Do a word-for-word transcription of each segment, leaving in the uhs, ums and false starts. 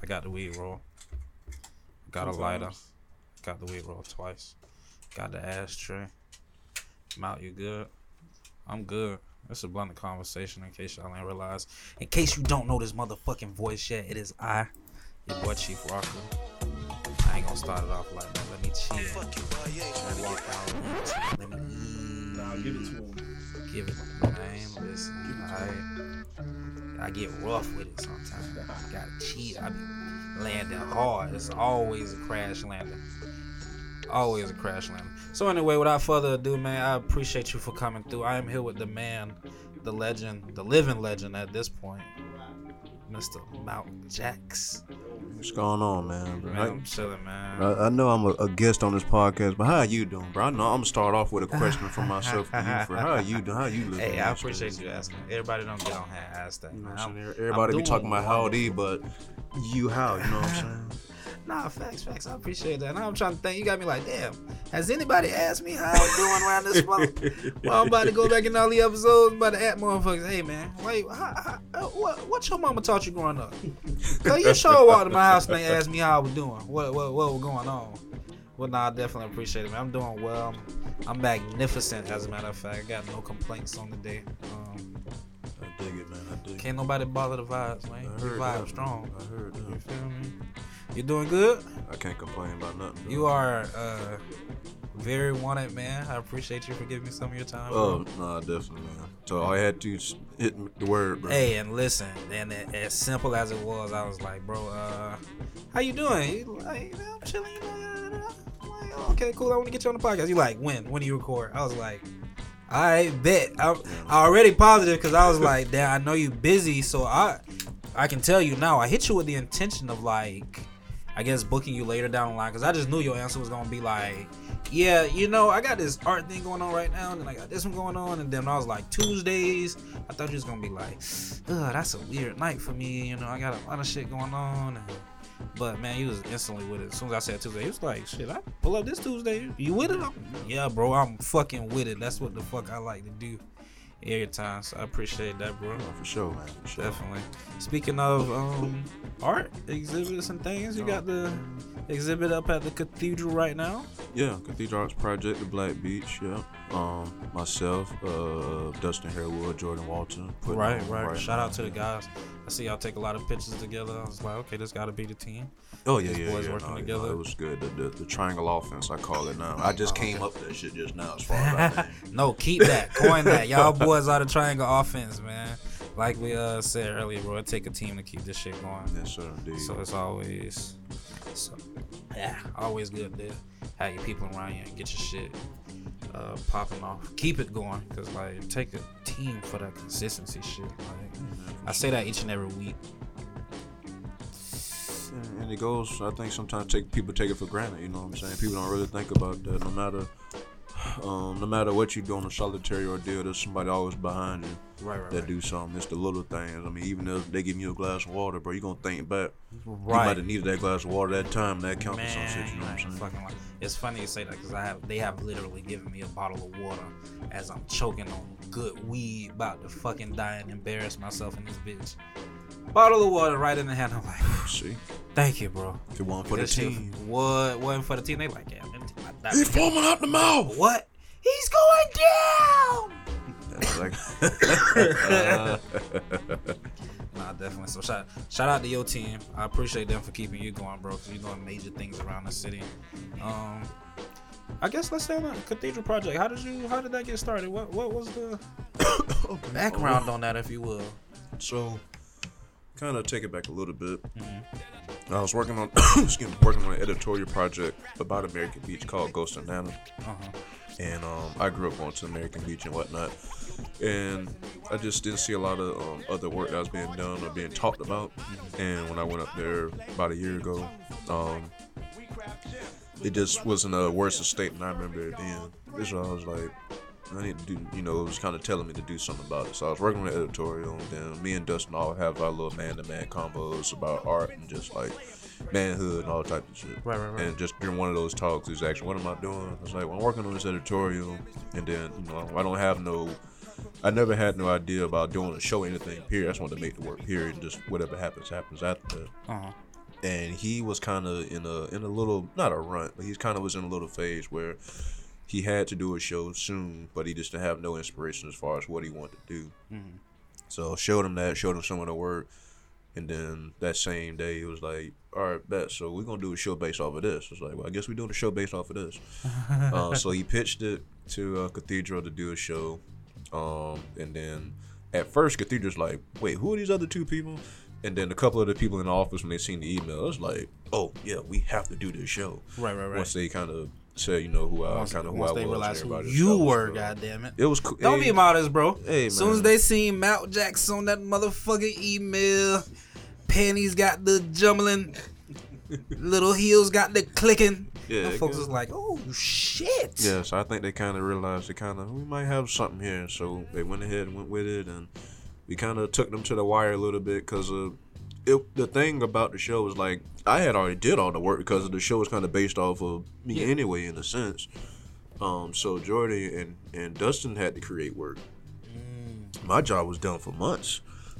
I got the weed roll. Got a lighter. Got the weed roll twice. Got the ashtray. Mount, you good? I'm good. It's a blunt conversation in case y'all ain't realize. In case you don't know this motherfucking voice yet, it is I, your boy Chief Rocker. I ain't gonna start it off like that. Let me chill. Let me walk out. Let me eat. Nah, give it to him. Give it, man. Listen, I, I get rough with it sometimes. I gotta cheat. I be landing hard. It's always a crash landing. Always a crash landing. So anyway, without further ado, man, I appreciate you for coming through. I am here with the man, the legend, the living legend at this point, Mister Mount Jax. What's going on, man? Man, I, I'm chilling, man. I, I know I'm a, a guest on this podcast, but how are you doing, bro? I know I'm gonna start off with a question for myself for you. For how are you doing? How you living? Hey, I appreciate you asking. Everybody don't get on here and ask that. You know Man. what I'm I'm, saying? Everybody I'm be talking doing about howdy, but you how? You know what I'm saying? Nah, facts, facts. I appreciate that. Now I'm trying to think. You got me like, damn. Has anybody asked me how I'm doing around this month? Well, I'm about to go back in all the episodes. I'm about to ask motherfuckers, hey man, wait, how, how, what, what your mama taught you growing up? Cause you sure walked to my house and they asked me how I was doing. What, what, what was going on? Well, nah, I definitely appreciate it, man. I'm doing well. I'm, I'm magnificent, as a matter of fact. I got no complaints on the day. Um, I dig it, man. I dig it. can't nobody bother the vibes, man. I The heard vibe that, strong. I heard You that. feel me? You doing good? I can't complain about nothing. Though. You are uh, very wanted, man. I appreciate you for giving me some of your time. Oh, bro. nah, definitely, man. So all I had to do is hit the word, bro. Hey, and listen, and it, as simple as it was, I was like, bro, uh, how you doing? You like, I'm chilling. You know, I'm like, oh, okay, cool. I want to get you on the podcast. You like, when? When do you record? I was like, I bet. I'm I already positive because I was like, damn, I know you busy, so I, I can tell you now. I hit you with the intention of like, I guess booking you later down the line because I just knew your answer was gonna be like, yeah, you know, I got this art thing going on right now, and then I got this one going on, and then I was like Tuesdays. I thought you was gonna be like, ugh, that's a weird night for me, you know. I got a lot of shit going on, and, but man, you was instantly with it. As soon as I said Tuesday, he was like, shit, I pull up this Tuesday. You with it? I'm, yeah, bro, I'm fucking with it. That's what the fuck I like to do every time. So I appreciate that, bro. Oh, for sure, man. For sure. Definitely. Speaking of um, art exhibits and things, you got the exhibit up at the cathedral right now. Yeah, Cathedral Arts Project, the Black Beach. Yeah. Um, myself, uh, Dustin Harewood, Jordan Walton. putting Right, on right. Shout now, out to the yeah. guys. I see y'all take a lot of pictures together. I was like, okay, this got to be the team. Oh yeah, These yeah, boys yeah. working no, together. No, it was good. The, the, the triangle offense, I call it now. I just Oh, came okay. up with that shit just now, as far as I know. No, keep that. Coin that. Y'all boys are the triangle offense, man. Like we uh said earlier, bro, it take a team to keep this shit going. Yes, sir, indeed. So it's always, so yeah, always good to have your people around you and get your shit uh, popping off. Keep it going, cause like take a team for that consistency shit. Like I say that each and every week. And it goes, I think sometimes take people take it for granted, you know what I'm saying? People don't really think about that. No matter um, no matter what you do on a solitary ordeal, there's somebody always behind you Right, right, that right. do something. It's the little things. I mean, even if they give you a glass of water, bro, you gonna think back. You Right. might have needed that glass of water that time, that count for some Man, shit, you know what I'm I ain't saying? fucking lying. It's funny you say that because I have they have literally given me a bottle of water as I'm choking on good weed, about to fucking die and embarrass myself in this bitch. Bottle of water right in the hand. I'm like, See? thank you, bro. If it wasn't for the This shit team. What wasn't for the team? They like, yeah, man, I He's died. foaming out the mouth! What? He's going down. That's like, Nah, definitely. So shout shout out to your team. I appreciate them for keeping you going, bro, because you're doing major things around the city. Um, I guess let's say on the Cathedral Project. How did you? How did that get started? What What was the background on that, if you will? So, kind of take it back a little bit. Mm-hmm. I was working on, excuse me, working on an editorial project about American Beach called Ghost and Nana. Uh-huh. And um, I grew up going to American Beach and whatnot. And I just didn't see a lot of um, other work that was being done or being talked about. And when I went up there about a year ago, um, it just was in a worse state than I remember it being. So I was like, I need to do, you know, it was kind of telling me to do something about it. So I was working on the editorial, and then me and Dustin all have our little man-to-man combos about art and just like manhood and all types of shit. Right, right, right. And just during one of those talks, he was actually, what am I doing? I was like, well, I'm working on this editorial, and then, you know, I don't have no, I never had no idea about doing a show or anything, period. I just wanted to make the work, period, and just whatever happens, happens after that. Uh-huh. and he was kind of in a in a little not a rut, but he kind of was in a little phase where he had to do a show soon, but he just didn't have no inspiration as far as what he wanted to do. Mm-hmm. So showed him that, showed him some of the work, and then that same day he was like, "All right, bet. So we're gonna do a show based off of this." I was like, "Well, I guess we're doing a show based off of this." uh, so he pitched it to uh, Cathedral to do a show, um, and then at first Cathedral's like, "Wait, who are these other two people?" And then a couple of the people in the office, when they seen the email, it was like, "Oh yeah, we have to do this show." Right, right, right. Once they kind of said, you know, who I kind of who I was. Once they realized who everybody you was, were, so. goddammit. It was cool. Don't hey, be modest, bro. Hey, as soon man. as they seen Mount Jackson on that motherfucking email, panties got the jumbling, little heels got the clicking. Yeah, and folks was like, "Oh shit!" Yeah, so I think they kind of realized they kind of we might have something here, so they went ahead and went with it, and we kind of took them to the wire a little bit because uh, it, the thing about the show was like I had already did all the work because the show was kind of based off of me yeah. anyway, in a sense. Um, so Jordy and and Dustin had to create work. Mm. My job was done for months.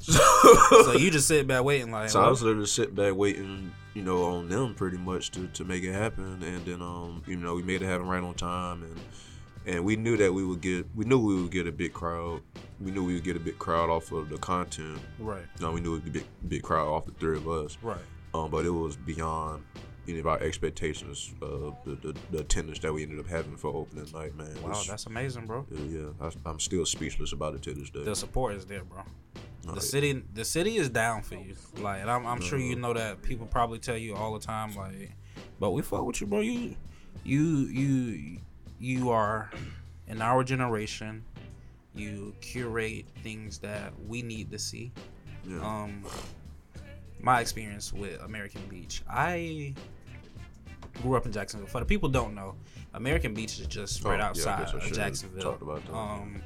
So you just sit back waiting like. So what? I was literally sitting back waiting, you know, on them pretty much to, to make it happen, and then um, you know, we made it happen right on time, and and we knew that we would get, we knew we would get a big crowd. We knew we would get a big crowd off of the content. Right. No, we knew it would be a big, big crowd off the three of us. Right. Um, but it was beyond any of our expectations. Uh, the, the the attendance that we ended up having for opening night, man. Wow, was, that's amazing, bro. Yeah, I, I'm still speechless about it to this day. The support is there, bro. The city, the city is down for you. Like, and I'm, I'm sure you know that. People probably tell you all the time, like, but we fuck with you, bro. You, you, you, you are in our generation. You curate things that we need to see. Yeah. Um, my experience with American Beach, I grew up in Jacksonville. For the people who don't know, American Beach is just right oh, outside yeah, of Jacksonville. Talked about that. Um,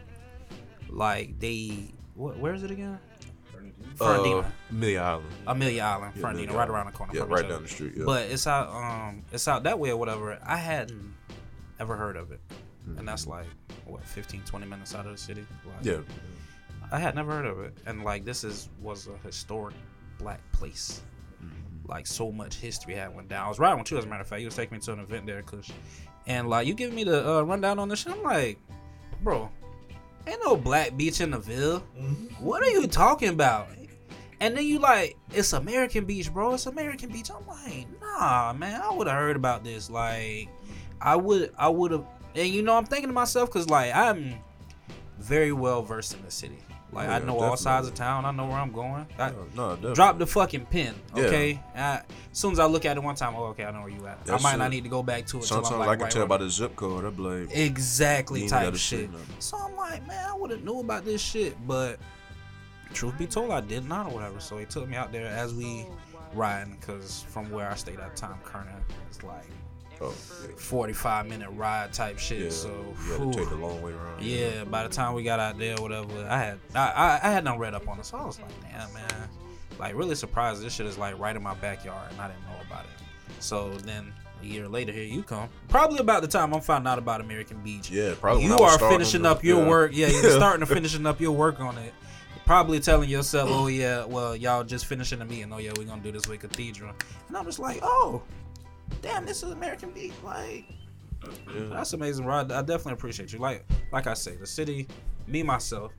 like they, what, where is it again? Fernandina. Uh, Amelia Island. Amelia Island, yeah, Fernandina, right around the corner. Yeah, from right each down other. the street. Yeah. But it's out, um, it's out that way or whatever. I hadn't ever heard of it, mm-hmm. and that's like what fifteen, twenty minutes out of the city. Like, yeah. I had never heard of it, and like this is was a historic black place. Mm-hmm. Like so much history had went down. I was riding with you, as a matter of fact. You was taking me to an event there, Kush, and like you giving me the uh, rundown on this shit. I'm like, bro, ain't no black beach in the Ville. Mm-hmm. What are you talking about? And then you like, it's American Beach, bro. It's American Beach. I'm like, nah, man. I would have heard about this. Like, I would, I would have. And you know, I'm thinking to myself, cause like I'm very well versed in the city. Like oh, yeah, I know definitely. all sides of town. I know where I'm going. I no, no, definitely. Drop the fucking pin, okay? Yeah. I, as soon as I look at it one time, oh, okay, I know where you at. That's I might it. not need to go back to it. Sometimes I'm like, I can right tell right. by the zip code. I'm like, exactly type shit. So I'm like, man, I would have knew about this shit, but truth be told, I did not or whatever. So he took me out there as we riding, because from where I stayed at Tom Kerner, it's like oh, yeah. forty-five minute ride type shit. Yeah, so you had to take the long way around. Yeah, yeah, by the time we got out there or whatever, I had I, I, I had not read up on it. So I was like, damn, man. Like, really surprised this shit is like right in my backyard and I didn't know about it. So then a year later, here you come. Probably about the time I'm finding out about American Beach. Yeah, probably. You are finishing up your yeah. work. Yeah, you're starting to finishing up your work on it. Probably telling yourself, oh yeah, well y'all just finishing the meeting. Oh yeah, we're gonna do this with Cathedral. And I'm just like, oh, damn, this is American Beach. Like, yeah. That's amazing, bro. I, I definitely appreciate you. Like, like I say, the city, me myself,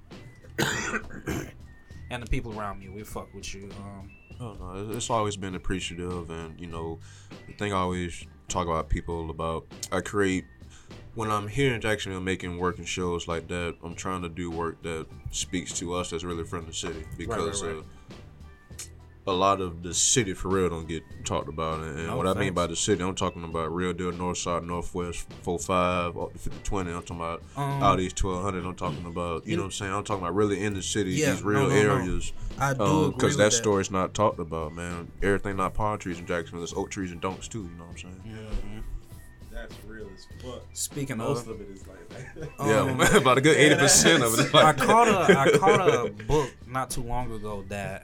and the people around me, we fuck with you. Um, oh no, it's always been appreciative, and you know, the thing I always talk about people about, I create. When I'm here in Jacksonville making working shows like that, I'm trying to do work that speaks to us that's really from the city, because right, right, right. Uh, a lot of the city for real don't get talked about. And, and no, what thanks. I mean by the city, I'm talking about real deal north side, northwest, four five, up to fifty twenty. I'm talking about um, out east twelve hundred. I'm talking about, you know what I'm saying? I'm talking about really in the city, yeah, these real no, no, areas. No. I do um, agree Because with that, that story's not talked about, man. Everything not palm trees in Jacksonville, there's oak trees and don'ts too, you know what I'm saying? Yeah, man. That's real as fuck. Speaking most of, of it is like that. Yeah, um, about a good eighty percent of it. Is like I caught a I caught a book not too long ago that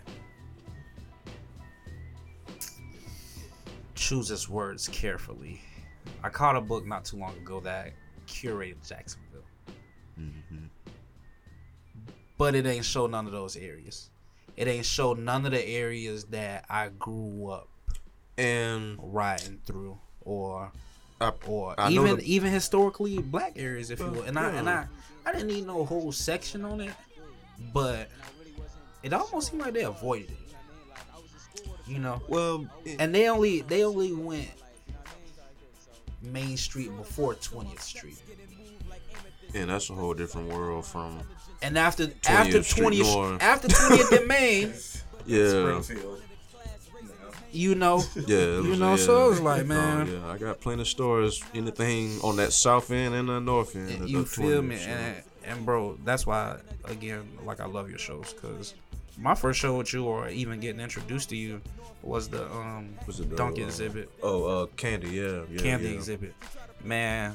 chooses words carefully. I caught a book not too long ago that curated Jacksonville, mm-hmm. but it ain't show none of those areas. It ain't show none of the areas that I grew up And riding through, or I, or I know even the- even historically black areas, if you will. And I and Yeah. I I didn't need no whole section on it, but it almost seemed like they avoided it. You know, well, it, and they only they only went Main Street before twentieth Street. and that's a whole different world from And after after Street twentieth North. after twentieth and Main, yeah, Springfield. you know, yeah. It you was- know. yeah. So I was like, No, man, yeah, I got plenty of stores, anything on that south end and the north end. of you the feel twentieth, me? so. And and bro, that's why again, like I love your shows, because my first show with you, or even getting introduced to you, was the um Was it the, Dunk uh, exhibit, Oh, uh, Candy, yeah, yeah, Candy yeah. exhibit. Man,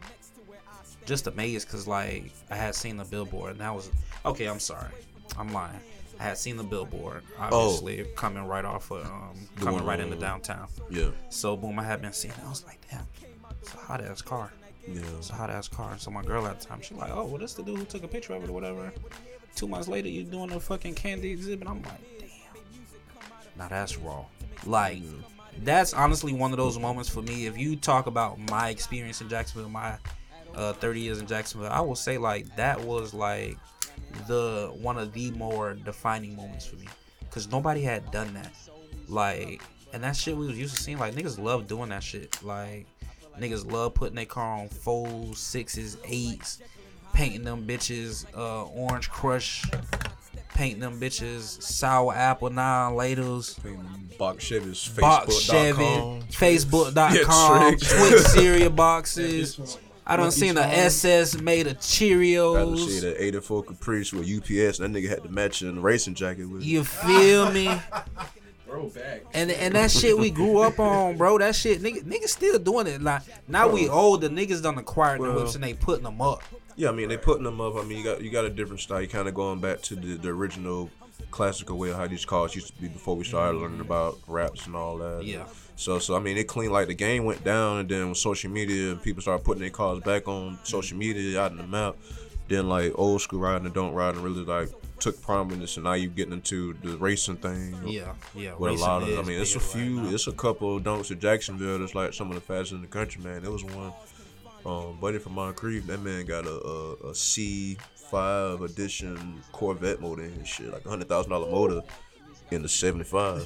just amazed because like I had seen the billboard, and that was okay. I'm sorry, I'm lying. I had seen the billboard, obviously coming right off of um The coming one right on- into downtown. Yeah, So boom, I had been seeing it. I was like, damn, it's a hot ass car. yeah. It's a hot ass car. So my girl at the time, she like, oh, well, that's the dude who took a picture of it or whatever. Two months later, you doing a fucking Candy exhibit. I'm like, damn. Now that's raw. Like, that's honestly one of those moments for me. If you talk about my experience in Jacksonville, my uh, thirty years in Jacksonville, I will say like that was like the one of the more defining moments for me, because nobody had done that. Like, and that shit we was used to seeing. Like, niggas love doing that shit. Like, niggas love putting their car on fours, sixes, eights, painting them bitches uh, orange crush, painting them bitches sour apple nine laters, Box Chevy's box Facebook Chevy, dot com. Facebook dot Yeah, com, Trick. Twix cereal boxes. I done Lucky seen the Charms. S S made of I done see Cheerios. the eighty-four Caprice with U P S. That nigga had the matching racing jacket with. You feel me? Throwback. And and that shit we grew up on, bro. That shit, nigga, niggas still doing it. Like now we older, niggas done acquired the Well- whips and they putting them up. Yeah, I mean they putting them up. I mean you got you got a different style. You kind of going back to the, the original classical way of how these cars used to be before we started learning about raps and all that. Yeah. So so I mean it clean like the game went down, and then with social media and people started putting their cars back on social media out in the map. Then like old school riding and don't ride and really like took prominence, and now you getting into the racing thing. Yeah, yeah. With a racing lot of, I is mean, it's a big right few, now. it's a couple of dunks at Jacksonville that's like some of the fastest in the country, man. There was one, um, buddy from Moncrief, that man got a, a, a C five edition Corvette motor and shit, like a hundred thousand dollar motor in the seventy-five.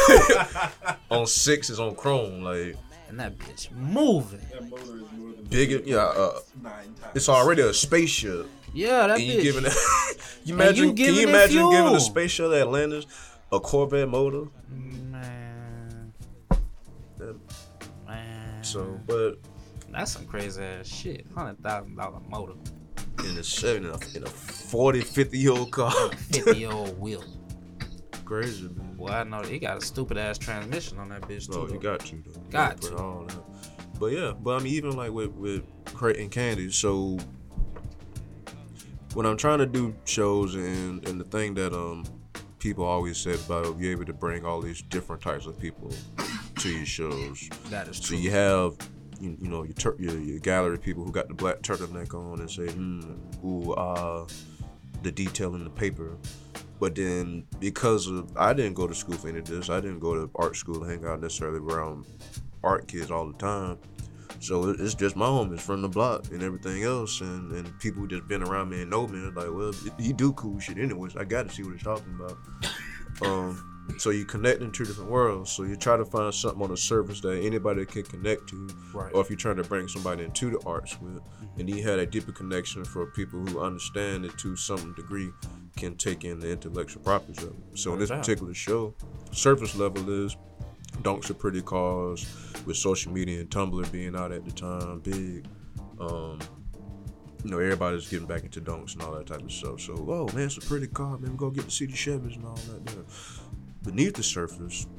On sixes on chrome, like And that bitch moving. That motor is more than bigger, yeah. Uh, nine times. it's already a spaceship. Yeah, that And you bitch. giving it, you imagine, you can giving you it imagine giving fuel. a spaceship Atlantis a Corvette motor? Man. Man. So, but That's some crazy ass shit. Hundred thousand dollar motor, in a seven, in a, in a forty, fifty year old car. fifty year old wheel. Crazy, man. Well, I know he got a stupid ass transmission on that bitch No, too. you got to. Though. You Got put to. all that. But yeah, but I mean, even like with with Crate and Candy. So when I'm trying to do shows, and and the thing that um people always said about you able to bring all these different types of people to your shows. That is So true. you have, you, you know, your, tur- your your gallery people who got the black turtleneck on and say, hmm, ooh, ah, the detail in the paper. But then because of, I didn't go to school for any of this. I didn't go to art school and hang out necessarily around art kids all the time. So it- it's just my homies from the block and everything else, and, and people who just been around me and know me. Like, well, he do cool shit anyways. I got to see what he's talking about. Um, so you connect in two different worlds. So you try to find something on the surface that anybody can connect to, Right. or if you're trying to bring somebody into the arts with, and you had a deeper connection for people who understand it to some degree, can take in the intellectual properties of it. So in this No doubt. particular show, surface level is dunks are pretty cars, with social media and Tumblr being out at the time big. Um, you know, everybody's getting back into dunks and all that type of stuff. So, oh man, it's a pretty car, man. We go get to see the Chevys and all that. There. Beneath the surface,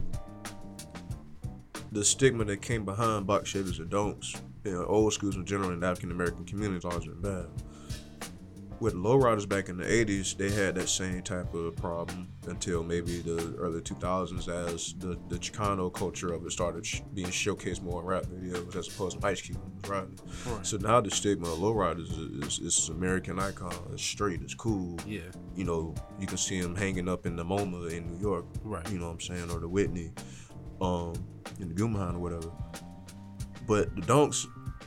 the stigma that came behind box Chevys and dunks, you know, old schools in general in the African American community has always been bad. With lowriders back in the eighties, they had that same type of problem until maybe the early two thousands, as the, the Chicano culture of it started sh- being showcased more in rap videos as opposed to Ice Cube was riding. Right. So now the stigma of lowriders is, is, is American icon. It's straight, it's cool. Yeah. You know, you can see him hanging up in the MoMA in New York. Right. You know what I'm saying, or the Whitney. Um, in the Gummerheim or whatever. But the dunks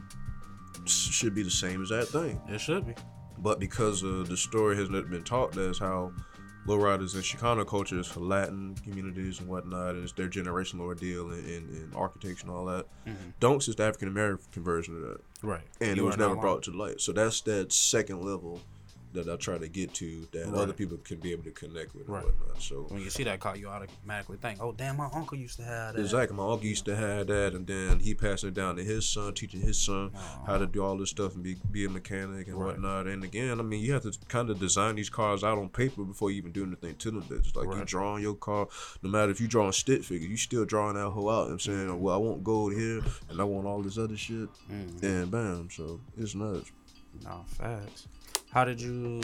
should be the same as that thing. It should be. But because uh, the story has not been taught, that's how lowriders and Chicano culture is for Latin communities and whatnot, and it's their generational ordeal in, in, in architecture and all that. Mm-hmm. Dunks is the African American version of that. Right. And You it was are not never wrong. brought to light. So that's that second level that I try to get to that Right. other people can be able to connect with Right. and whatnot. So When you see that car, you automatically think, "Oh, damn, my uncle used to have that." exactly, my uncle used to have that, and then he passed it down to his son, teaching his son Aw. how to do all this stuff and be be a mechanic and Right. whatnot. And again, I mean, you have to kind of design these cars out on paper before you even do anything to them. It's like you Right. drawing your car, no matter if you drawing stick figures, you still drawing that whole out. You know what I'm saying, well, I want gold here, and I want all this other shit, Mhm. and bam, so it's nuts. No, facts. How did you?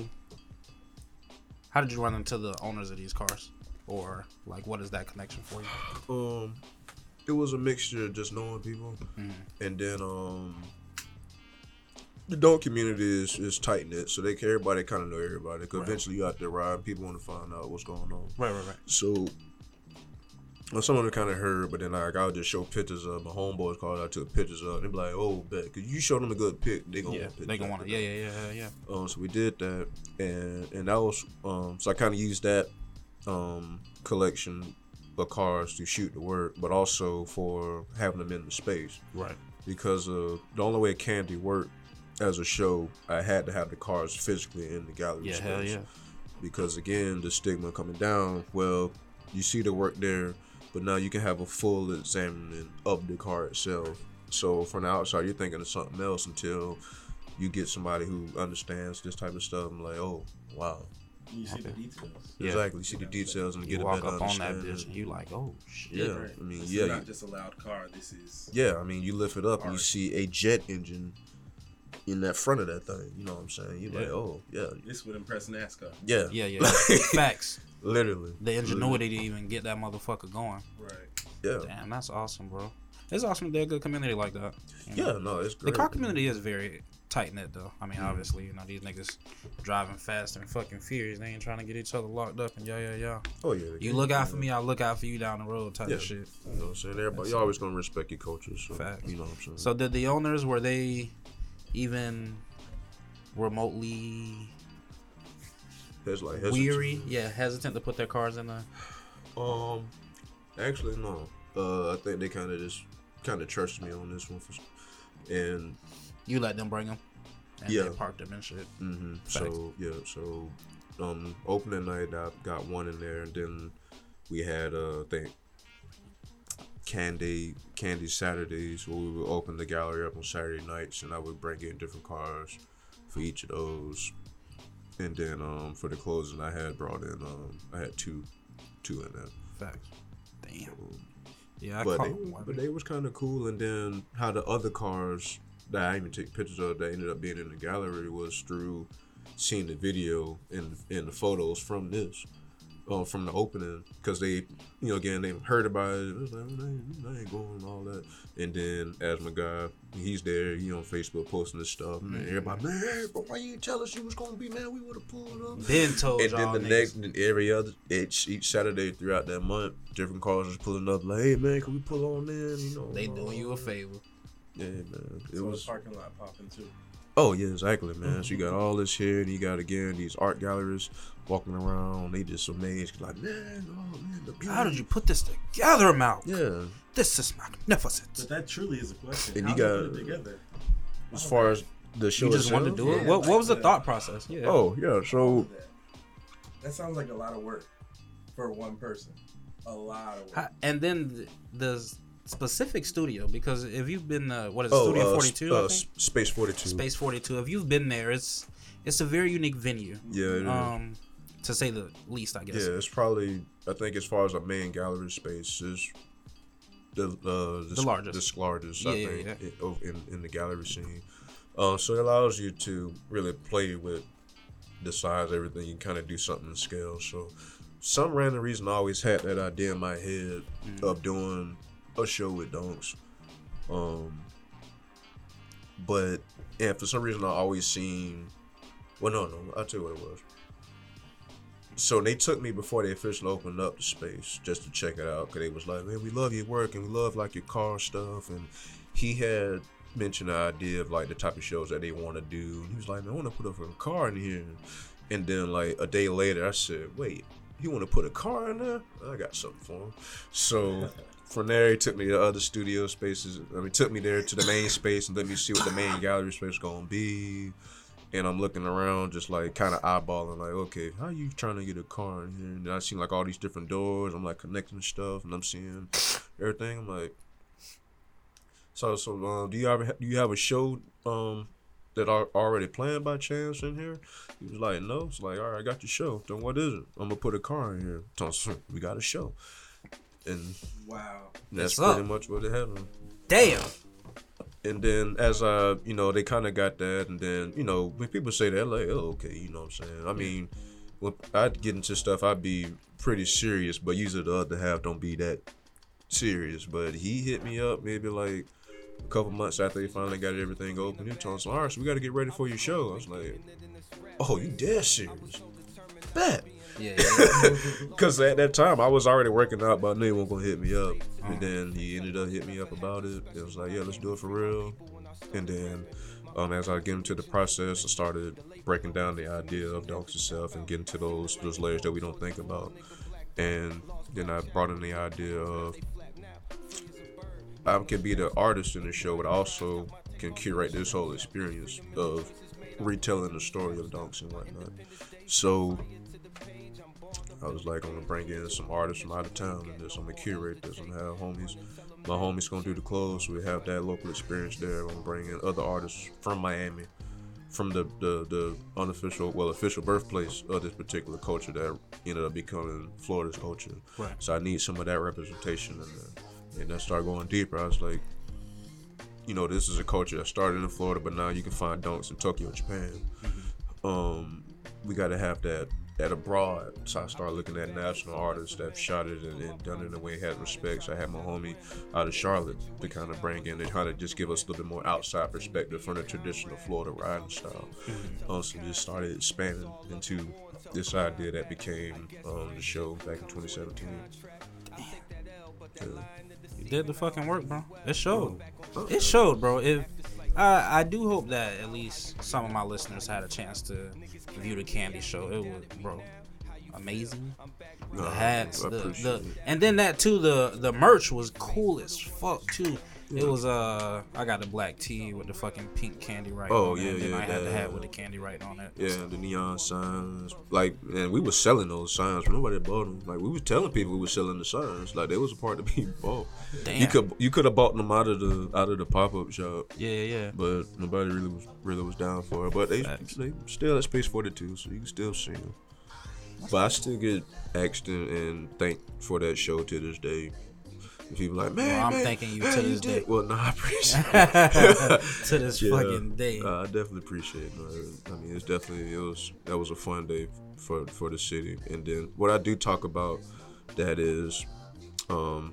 How did you run into the owners of these cars, or like, what is that connection for you? Um, it was a mixture of just knowing people, Mhm. and then um, the dog community is, is tight knit, so they everybody kind of know everybody. Cause Right. eventually you out there riding, people want to find out what's going on. Right, right, right. So, well, someone kind of heard, but then like I would just show pictures of my homeboys cars. I took pictures of, and they be like, "Oh, bet," cause you show them a good pic, they gonna Yeah, want pictures they gonna after want to. that. Yeah, yeah, yeah, yeah, yeah. Um, so we did that, and and that was um, so I kind of used that um collection of cars to shoot the work, but also for having them in the space, Right. because uh, the only way Candy worked as a show, I had to have the cars physically in the gallery Yeah, space. hell yeah. Because again, the stigma coming down. Well, you see the work there, but now you can have a full examining of the car itself. So from the outside, you're thinking of something else until you get somebody who understands this type of stuff. I'm like, oh wow, You see the Okay. details. Yeah. exactly. You see the details and You get a walk better up on that understanding. bitch and you like, oh shit. Yeah, Right. I mean, This yeah, is you- not just a loud car. This is Yeah, I mean, you lift it up and you Art. see a jet engine in that front of that thing. You know what I'm saying? You're like, Yeah. oh yeah, this would impress NASCAR. yeah, Yeah, yeah. yeah. Facts. literally. The ingenuity to even get that motherfucker going. Right. Yeah, Damn, that's awesome, bro. It's awesome they're a good community like that. you know? yeah, no, it's The great. car community is very tight knit though. I mean, Mhm. obviously, you know, these niggas driving fast and fucking furious. They ain't trying to get each other locked up and yeah, yeah, yeah. Oh yeah, You look out for me, I look out for you down the road type Yeah. of shit. You know what I'm saying? Everybody, you're always gonna respect your culture. So Facts. you know what I'm saying? So did the owners, were they even remotely it's like hesitant. weary? Yeah, hesitant to put their cars in the Um, actually no. Uh, I think they kind of just kind of trusted me on this one, for, and you let them bring them and Yeah. they park them and shit. mm-hmm. so yeah, so um, opening night I got one in there, and then we had uh, I think Candy Candy Saturdays where we would open the gallery up on Saturday nights, and I would bring in different cars for each of those. And then um, for the closing, I had brought in um, I had two two in there. Facts. Damn. Yeah, I But caught they, one. but they was kind of cool. And then how the other cars that I even take pictures of that ended up being in the gallery was through seeing the video and and the photos from this, uh, from the opening, because they, you know, again they heard about it. It was like, oh, I, ain't, I ain't going and all that. And then as my guy, he's there, he on Facebook posting this stuff, and Mm-hmm. everybody, man, but why you didn't tell us you was gonna be, man? We would have pulled up. Been told And then y'all the niggas. next, and every other, each, each Saturday throughout that month, different cars was pulling up like, hey man, can we pull on in? You know, They doing you a favor. Yeah, man. It So was. the parking lot popping too. Oh yeah, exactly, man. So you got all this here, and you got again these art galleries walking around. They just amazed, like man, oh man, the beauty. How did you put this together, Mal? Yeah, This is magnificent. But that truly is a question. And How you do got- you put it together? as far as the show You just wanted to itself, do it. Yeah, What, like what was the that. thought process? Yeah. Oh yeah, so That. that sounds like a lot of work for one person. A lot of work. How- and then the, the specific studio, because if you've been, uh, what is it, oh, Studio uh, forty-two? uh, I think? Space forty-two. Space forty-two. If you've been there, it's it's a very unique venue. Yeah, it is. Um, to say the least, I guess. Yeah, it's probably, I think as far as a main gallery space is the uh, the, The largest. the largest Yeah, I yeah, think yeah. In, oh, in in the gallery scene. Uh, so it allows you to really play with the size, everything. You can kind of do something in scale. So some random reason I always had that idea in my head Mhm. of doing a show with Donks. Um, but and for some reason I always seen. Well, no, no, I'll tell you what it was. so they took me before they officially opened up the space just to check it out, because they was like, man, we love your work and we love like your car stuff. And he had mentioned the idea of like the type of shows that they want to do. And he was like, man, I want to put up a car in here. And then like a day later, I said, wait, you want to put a car in there? I got something for him. So from there, he took me to other studio spaces. I mean, took me there to the main space and let me see what the main gallery space is going to be. And I'm looking around just like kind of eyeballing like, okay, how you trying to get a car in here? And I seen like all these different doors. I'm like connecting stuff and I'm seeing everything. I'm like, so, so um, do you ever, do you have a show um, that are already planned by chance in here? He was like, no. It's like, all right, I got your show. Then what is it? I'm going to put a car in here. So, we got a show. And wow, that's What's pretty up? much what it happened. Damn. And then as I, you know, they kind of got that. And then, you know, when people say that, like, oh, okay, you know what I'm saying? I mean, when I'd get into stuff, I'd be pretty serious, but usually the other half don't be that serious. But he hit me up maybe like a couple months after they finally got everything open. He told us, all right, so we got to get ready for your show. I was like, oh, you dead serious? Bet. Yeah, yeah. Because at that time, I was already working out, but I knew he wasn't going to hit me up. And then he ended up hitting me up about it. It was like, yeah, let's do it for real. And then um, as I get into the process, I started breaking down the idea of Dunks itself and getting to those those layers that we don't think about. And then I brought in the idea of I can be the artist in the show, but I also can curate this whole experience of retelling the story of Dunks and whatnot. So I was like, I'm gonna bring in some artists from out of town and this. I'm gonna curate this. I'm gonna have homies. My homies gonna do the clothes, so we have that local experience there. I'm gonna bring in other artists from Miami, from the, the, the unofficial, well, official birthplace of this particular culture that ended up becoming Florida's culture. Right. So I need some of that representation in there. And I started going deeper. I was like, you know, this is a culture that started in Florida, but now you can find Dunks in Tokyo, Japan. Mm-hmm. Um, we got to have that at abroad. So I started looking at national artists that shot it and, and done it in a way had respect. So I had my homie out of Charlotte to kind of bring in and kind of just give us a little bit more outside perspective from the traditional Florida riding style. Mm-hmm. Also just started expanding into this idea that became um, the show back in twenty seventeen. Yeah. You did the fucking work, bro. It showed. It showed, bro. If I, I do hope that at least some of my listeners had a chance to view the Candy show. It was, bro, amazing. The No, hats, I the, appreciate the it. and then that too. The the merch was cool as fuck too. It was uh, I got the black tee with the fucking pink candy right. Oh, on it, yeah, and then yeah, I had the that- hat with the candy right on it. Yeah, the neon signs. Like, and we was selling those signs. Nobody bought them. Like, we was telling people we was selling the signs. Like, they was a part to be bought. Damn. You could you could have bought them out of the out of the pop up shop, Yeah, yeah, yeah. but nobody really was really was down for it. But they Facts. they still at Space forty-two, so you can still see them. But I still get asked and, and thanked for that show to this day. And people like, man, Well, I'm man, thanking you man, to this did-" day. Well, no, I appreciate it. To this Yeah, fucking day. uh, I definitely appreciate it. man. I mean, it's definitely it was that was a fun day for for the city. And then what I do talk about that is, um,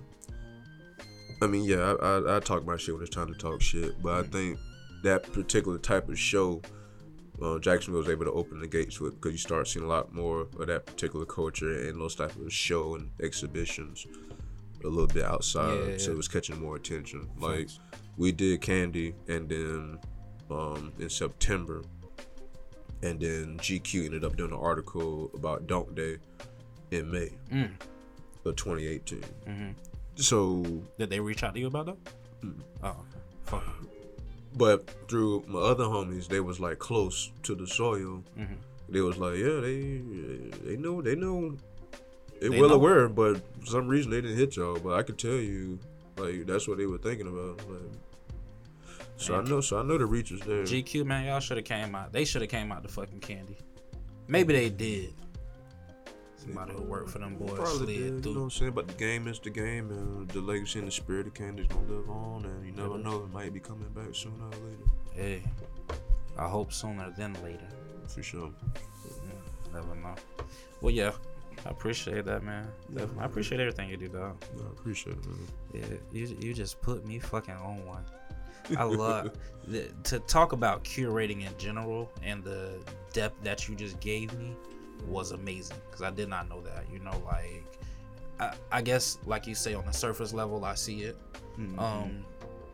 I mean, yeah, I, I, I talk my shit when it's time to talk shit. But I think that particular type of show, uh, Jacksonville was able to open the gates with because you start seeing a lot more of that particular culture and those type of show and exhibitions a little bit outside, Yeah, yeah, so yeah. it was catching more attention. Like we did Candy, and then um, in September, and then G Q ended up doing an article about Dunk Day in May Mm. of twenty eighteen. Mm-hmm. So, Did they reach out to you about that? Mm. Oh, okay. Fuck. but through my other homies, they was like close to the soil. Mm-hmm. They was like, yeah, they they know they know they, They well know. aware, but for some reason they didn't hit y'all. But I could tell you, like that's what they were thinking about. Like, so I know, so I know the reach was there. G Q, man, y'all should have came out. They should have came out to fucking Candy. Maybe they did. Somebody who worked for them boys Probably slid did, you know what through. I'm saying? But the game is the game, and the legacy and the spirit of Candy's gonna live on, and you never know, it might be coming back sooner or later. Hey, I hope sooner than later. For sure. Mm, Never know. Well, yeah, I appreciate that, man. Definitely. I appreciate everything you do, dog. I appreciate it, man. Yeah, you you just put me fucking on one. I love the, to talk about curating in general and the depth that you just gave me. was amazing because I did not know that. You know, like I, I guess like you say on the surface level, I see it. Mm-hmm. Um,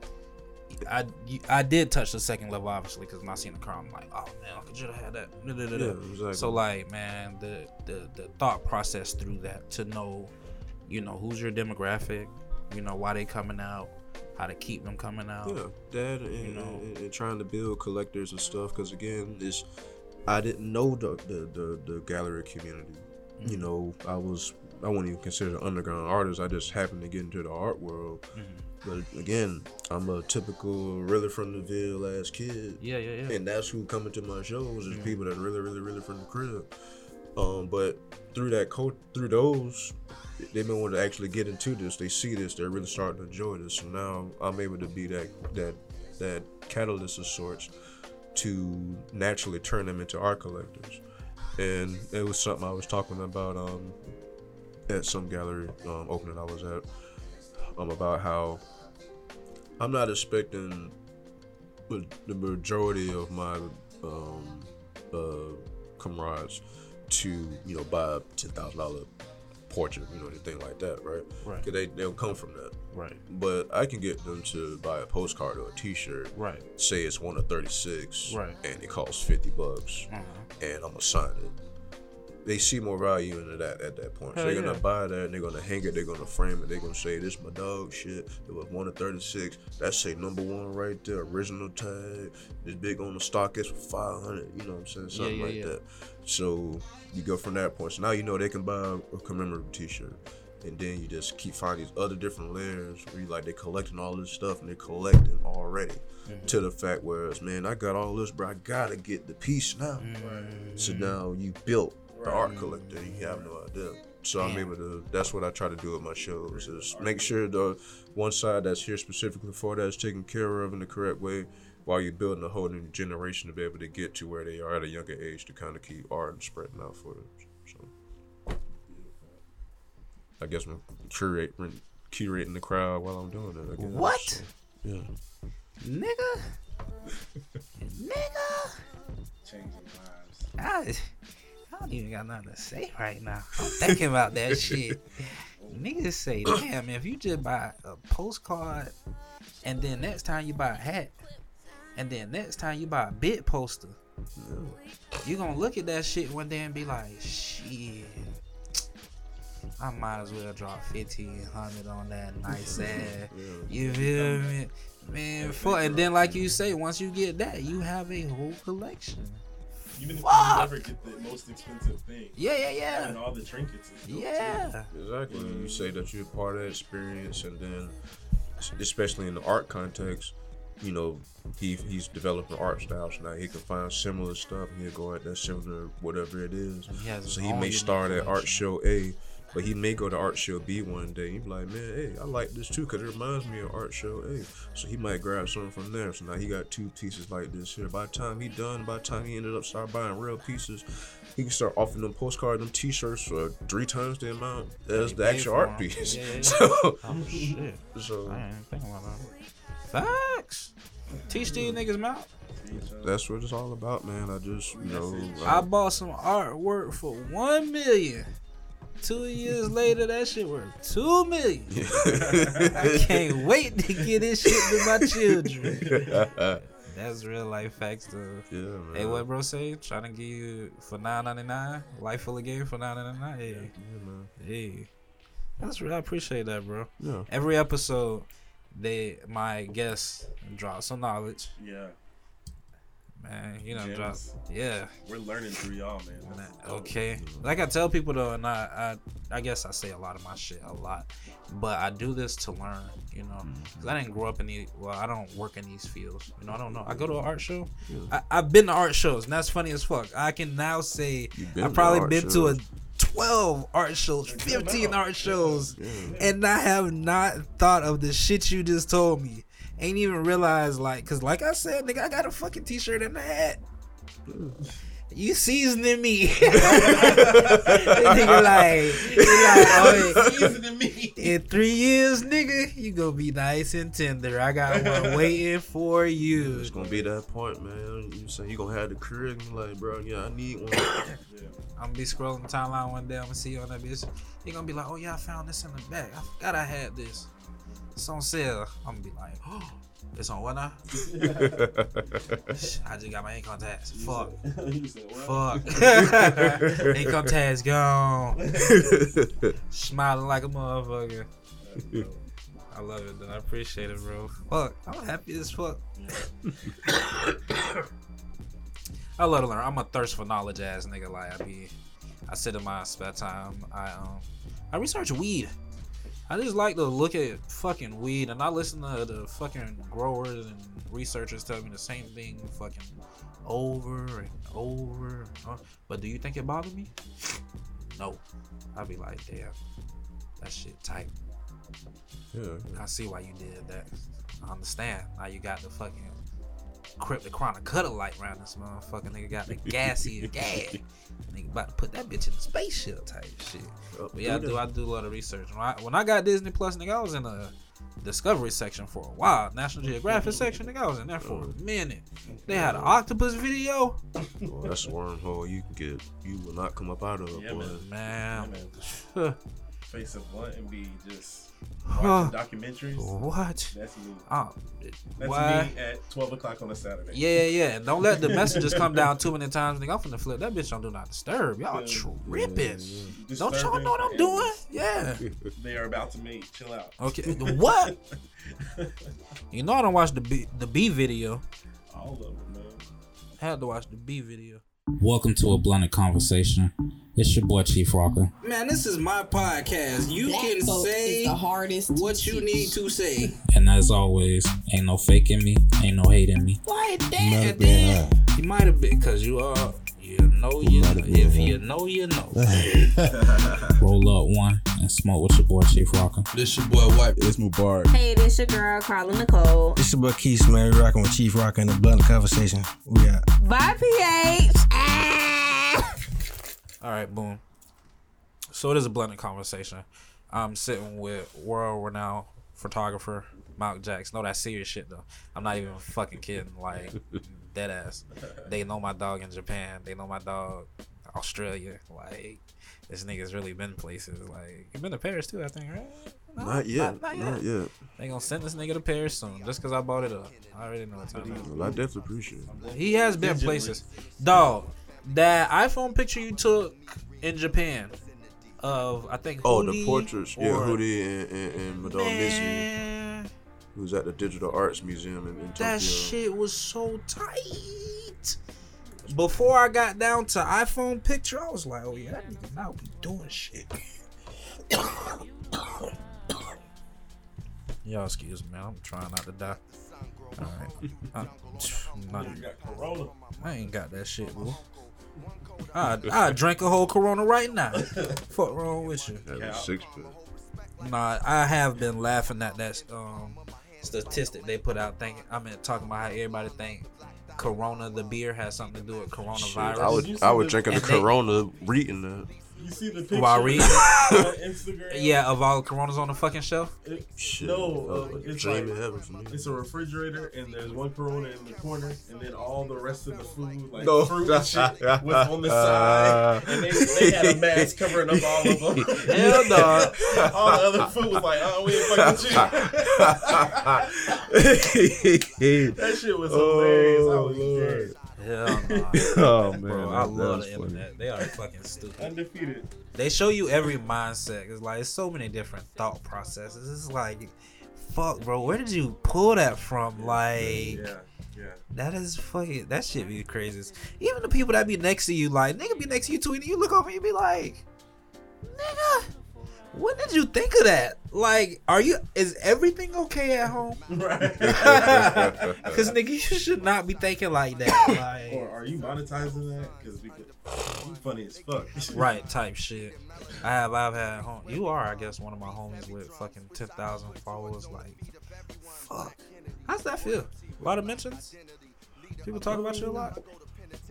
I I did touch the second level obviously because when I seen the car, I'm like, oh man, I could have had that. Yeah, exactly. So like, man, the, the the thought process through that to know, you know, who's your demographic, you know, why they coming out, how to keep them coming out. Yeah, that and, you know, and, and trying to build collectors and stuff. Because again, this I didn't know the the the, the gallery community. Mm-hmm. You know, I was I wouldn't even consider an underground artist. I just happened to get into the art world. Mm-hmm. But again, I'm a typical really from the Ville ass kid. Yeah, yeah, yeah. And that's who coming to my shows is yeah. people that are really, really, really from the crib. Um, but through that co- through those, they've been wanting to actually get into this. They see this. They're really starting to enjoy this. So now I'm able to be that that that catalyst of sorts to naturally turn them into art collectors. And it was something I was talking about um, at some gallery um, opening I was at. Um, about how I'm not expecting the majority of my um, uh, comrades to, you know, buy a ten thousand dollars portrait, you know, anything like that, right? Right. Because they, they'll come from that. Right. But I can get them to buy a postcard or a t-shirt. Right. Say it's one of thirty-six. Right. And it costs fifty bucks. Uh-huh. And I'm going to sign it. They see more value into that at that point. So they're yeah. gonna buy that and they're gonna hang it, they're gonna frame it, they're gonna say this my dog shit. It was one of thirty-six. That's say number one right there, original tag. This big on the stock is for five hundred, you know what I'm saying? Something yeah, yeah, like yeah. that. So you go from that point. So now you know they can buy a commemorative t-shirt. And then you just keep finding these other different layers where you like they're collecting all this stuff and they're collecting already. Mm-hmm. To the fact where it's, man, I got all this, bro, I gotta get the piece now. Mm-hmm. So now you built the art collector, you have no idea. So I'm able to, that's what I try to do with my shows, is make sure the one side that's here specifically for that is taken care of in the correct way while you're building a whole new generation to be able to get to where they are at a younger age to kind of keep art and spreading out for them. So I guess I'm curating, curating the crowd while I'm doing it. I guess. What? So, yeah. Nigga? Nigga? Changing lives. I, I don't even got nothing to say right now. I'm thinking about that shit. Niggas say, damn, if you just buy a postcard and then next time you buy a hat and then next time you buy a bit poster, you gonna look at that shit one day and be like, shit, I might as well drop fifteen hundred on that nice ass. You feel me? Man, for, and then like you say, once you get that, you have a whole collection. Even if Fuck. you never get the most expensive thing. Yeah, yeah, yeah. And all the trinkets. Yeah. Too. Exactly. You say that you're part of that experience, and then, especially in the art context, you know, he he's developed an art style, so now he can find similar stuff. And he'll go at that similar whatever it is. He so he may start at art show A, but he may go to art show B one day. He'd be like, man, hey, I like this too because it reminds me of art show A. So he might grab something from there. So now he got two pieces like this here. By the time he done, by the time he ended up start buying real pieces, he can start offering them postcards, them t-shirts for three times the amount as the actual art piece. Yeah, yeah, yeah. So, oh, shit. so I ain't thinking about that. Facts. Teach these niggas mouth. That's what it's all about, man. I just, you know. I, I bought some artwork for one million. Two years later, that shit worth two million. I can't wait to get this shit to my children. That's real life facts, though. Yeah, man. Hey, what bro say? Trying to give you for nine ninety-nine, life full of game for nine ninety-nine. Hey, yeah, man. Hey, that's real. I appreciate that, bro. Yeah. Every episode, they my guests drop some knowledge. Yeah. Man, you know, Gems. drop. Yeah. We're learning through y'all, man. That's okay. Like I tell people though, and I, I, I guess I say a lot of my shit a lot, but I do this to learn. You know, because I didn't grow up in the. Well, I don't work in these fields. You know, I don't know. I go to an art show. Yeah. I, I've been to art shows, and that's funny as fuck. I can now say I've probably been to a twelve art shows, fifteen art shows, yeah. and I have not thought of the shit you just told me. Ain't even realized, like, cause like I said, nigga, I got a fucking t-shirt and a hat. You seasoning me. Nigga like, he like, oh, Seasoning me. in three years, nigga, you gonna be nice and tender. I got one waiting for you. It's gonna be that point, man. You say you gonna have the career, and you like, bro, yeah, I need one. I'm gonna be scrolling the timeline one day. I'm gonna see you on that bitch. You're gonna be like, oh yeah, I found this in the back. I forgot I had this. It's on sale. I'm gonna be like, oh, it's on what now? I just got my income tax. Fuck. Fuck. Income tax gone. Smiling like a motherfucker. I love it, though. I appreciate it, bro. Fuck. I'm happy as fuck. I love to learn. I'm a thirst for knowledge ass nigga. Like, I be, I sit in my spare time. I um, I research weed. I just like to look at fucking weed, and I listen to the fucking growers and researchers tell me the same thing fucking over and over. And over. But do you think it bothered me? No. I'd be like, damn, that shit tight. Yeah, yeah. I see why you did that. I understand. Now you got the fucking Cryptic Chronic Cutter light around this motherfucker. Nigga got the gassy gas. Nigga about to put that bitch in the spaceship type shit. But yeah, I do. I do a lot of research. When I, when I got Disney Plus, nigga, I was in the Discovery section for a while. National Geographic section, nigga, I was in there for a minute. They had an octopus video. Well, that's a wormhole you can get. You will not come up out of, Yeah, boy. man. Man. Yeah, man. Face a blunt and be just watching documentaries. What? That's me. Oh, That's why? me at twelve o'clock on a Saturday. Yeah, yeah, yeah. Don't let the messages come down too many times, nigga. I'm finna flip that bitch on Do Not Disturb. Y'all tripping. Don't y'all know what I'm doing? Yeah. They are about to make. Chill out. Okay. What? You know I don't watch the B, the B video. All of them, man. Had to watch the B video. Welcome to A Blunted Conversation. It's your boy Chief Rocker. Man, this is my podcast. You Black can folk say is the hardest to what you teach. need to say. And as always, ain't no faking me, ain't no hating me. Why that? And then you might have been, cause you are. You know you. Know. If you know, you know. Roll up one and smoke with your boy Chief Rocker. This your boy White. It's Mubarak. Hey, this your girl, Carla Nicole. This your boy Keith, man. We rocking with Chief Rocker in the Blunt Conversation. We out. Bye, P H. Ah. All right, boom. So it is a blended conversation. I'm sitting with world-renowned photographer Malk Jackson. No, that's serious shit though. I'm not even fucking kidding. Like dead ass. They know my dog in Japan. They know my dog Australia. Like this nigga's really been places. Like you been to Paris too, I think, right? No, Not yet. Not, Not, not yet. yet. They gonna send this nigga to Paris soon just because I bought it up. I already know what time it is. Well, I definitely appreciate it. He has been places. Dog, that iPhone picture you took in Japan of, I think, Oh, Hootie the portraits. Yeah, or- Hootie and, and, and Madame Missy, Man, who's at the Digital Arts Museum in, in Tokyo. that shit was so tight. Before I got down to iPhone picture, I was like, oh yeah, that nigga now be doing shit. Y'all excuse me, man. I'm trying not to die. Alright. I'm not, You got Corona. I ain't got that shit, bro. I I drank a whole Corona right now. Fuck wrong with you? That was six pack. Nah, I have been laughing at that um statistic they put out. Thinking, I mean, talking about how everybody think Corona, the beer, has something to do with Shit, coronavirus. I Did you would, see I would the- drink the and they- Corona, reading that. You see the picture While reading? on Instagram? Yeah, of all the Coronas on the fucking shelf. It, Shit, no, that was uh, like a it's dream like in heaven for me. it's a refrigerator and there's one Corona in the corner and then all the rest of the food, like No. fruit and shit, was on the side. And they, they had a mask covering up all of them. Hell no. All the other food was like, oh, we ain't fucking shit. That shit was hilarious. I was scared. Hell no. Oh, man. Bro, I that- that love was the funny. internet. They are fucking stupid. Undefeated. They show you every mindset. It's like it's so many different thought processes. It's like, fuck, bro, where did you pull that from? Like, Yeah, yeah. that is fucking. That shit be crazy. Even the people that be next to you, like, nigga be next to you too, and you look over and you be like, nigga, when did you think of that? Like, are you? Is everything okay at home? Right. Because nigga, you should not be thinking like that. Like, Or are you monetizing that? Because we could. You funny as fuck. right, type shit. I have, I've had home. You are, I guess, one of my homies with fucking ten thousand followers. Like, fuck. How's that feel? A lot of mentions. People talk about you a lot.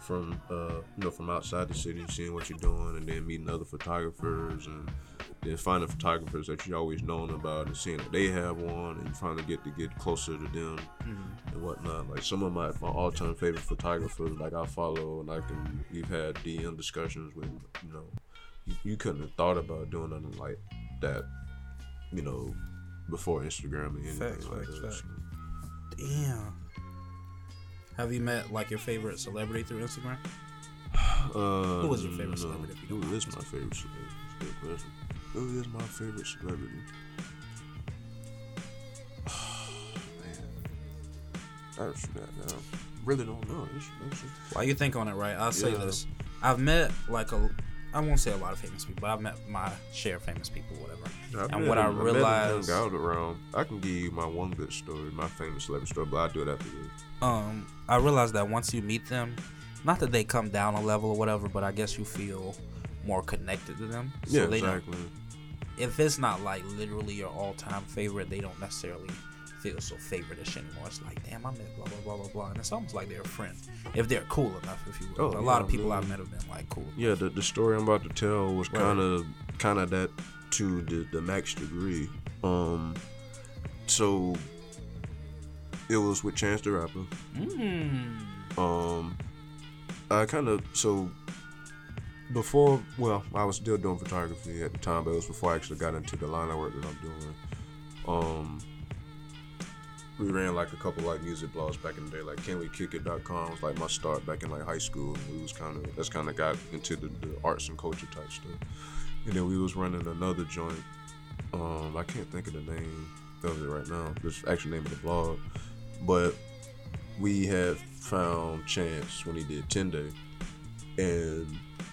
from uh, you know, from outside the city and seeing what you're doing, and then meeting other photographers, and then finding photographers that you always known about, and seeing that they have one, and you finally get to get closer to them mm-hmm. and whatnot. Like some of my, my all-time favorite photographers, like I follow, and I can we've had D M discussions with, you know, you, you couldn't have thought about doing nothing like that, you know, before Instagram and anything Facts, like facts, that. facts. Damn. Have you met like your favorite celebrity through Instagram? Uh, Who was your favorite no. celebrity? If you don't Who mind? is my favorite celebrity? That's a good question. Who is my favorite celebrity? Man, that's that. I really don't know. It's, it's, While you think on it, right? I'll say Yeah. this: I've met like a, I won't say a lot of famous people, but I've met my share of famous people, whatever. I've And met what I him- met him realized- hang out around. I can give you my one good story, my famous celebrity story, but I'll do it after this. Um, I realized that once you meet them, not that they come down a level or whatever, but I guess you feel more connected to them. So Yeah, they exactly. don't, if it's not like literally your all-time favorite, they don't necessarily feel so favorite-ish anymore. It's like, damn, I met blah blah blah blah blah, and it's almost like they're a friend if they're cool enough. If you will, Oh, a lot yeah, of people I I've mean- met have been like cool. Yeah, the the story I'm about to tell was Right. kind of kind of that to the the max degree. Um, so it was with Chance the Rapper. Mm. Um, I kind of so before. Well, I was still doing photography at the time, but it was before I actually got into the line of work that I'm doing. Um, we ran like a couple like music blogs back in the day, like can we kick it dot com was like my start back in like high school. And we was kind of that's kind of got into the, the arts and culture type stuff. And then we was running another joint. Um, I can't think of the name of it right now. It's actually the name of the blog, but we had found Chance when he did ten Day, and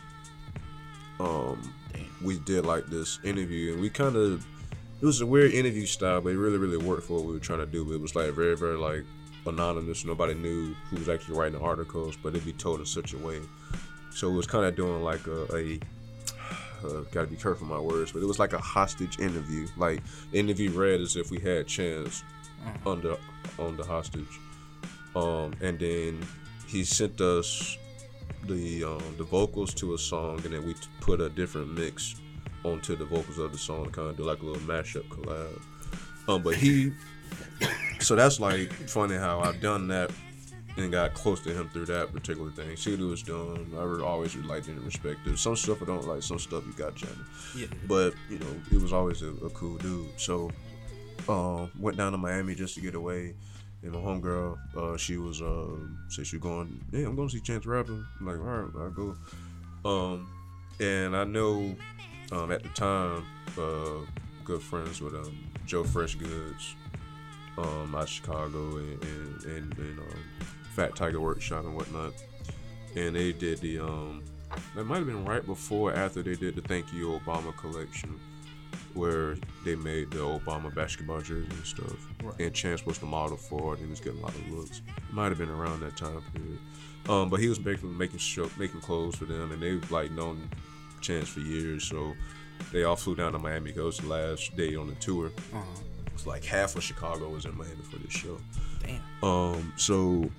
um, we did like this interview, and we kind of it was a weird interview style, but it really really worked for what we were trying to do. It was like very very like anonymous. Nobody knew who was actually writing the articles, but it'd be told in such a way. So it was kind of doing like a, a uh, gotta be careful with my words, but it was like a hostage interview. Like the interview read as if we had Chance Uh-huh. under on the hostage, um, and then he sent us the um, the vocals to a song, and then we t- put a different mix onto the vocals of the song to kind of do like a little mashup collab. Um, but he, so that's like funny how I've done that and got close to him through that particular thing. See what he was doing. I would always liked and respected. Some stuff I don't like, some stuff you got Johnny. Yeah. But you know, it was always a, a cool dude. So, uh, went down to Miami just to get away. And my homegirl, uh, she was uh, said she was going. Yeah, I'm going to see Chance the Rapper. I'm like, all right, I'll go. Um, and I know, um, at the time, uh, good friends with um Joe Fresh Goods, um, out of Chicago, and and and, and um, Fat Tiger Workshop and whatnot. And they did the um, that might have been right before, or after they did the Thank You Obama collection, where they made the Obama basketball jersey and stuff. Right. And Chance was the model for it. He was getting a lot of looks. It might have been around that time period. Um, but he was making making show, making clothes for them, and they've like known Chance for years. So they all flew down to Miami because it was the last day on the tour. Uh-huh. It's like half of Chicago was in Miami for this show. Damn. Um, so